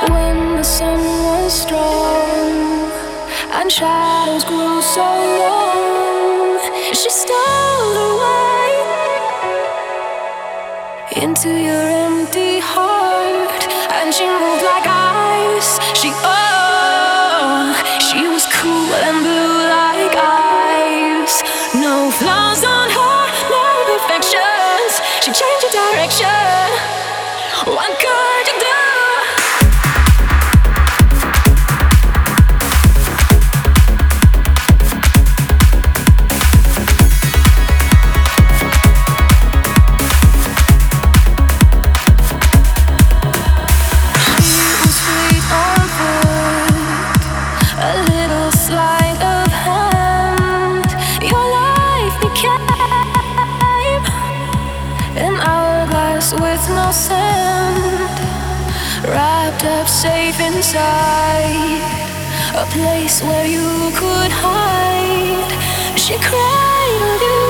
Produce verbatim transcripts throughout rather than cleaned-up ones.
When the sun was strong and shadows grew so long, she stole away into your empty heart, and she moved like ice. She oh, she was cool and blue like ice. No flaws on her, no imperfections. She changed your direction. What could you do? With no sand, wrapped up safe inside a place where you could hide. She cried you.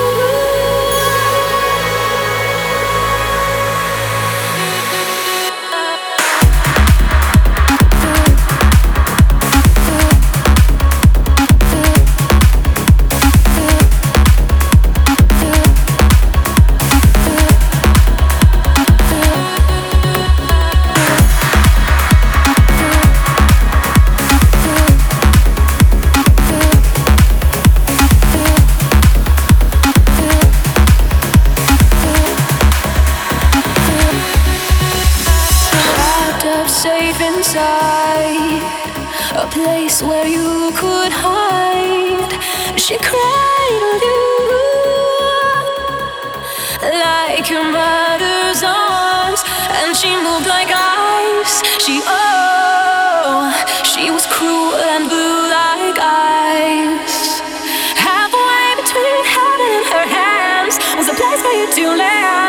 Safe inside a place where you could hide. She cried you like your mother's arms, and she moved like ice. She oh, she was cruel and blue like ice. Halfway between heaven and her hands was a place for you to land.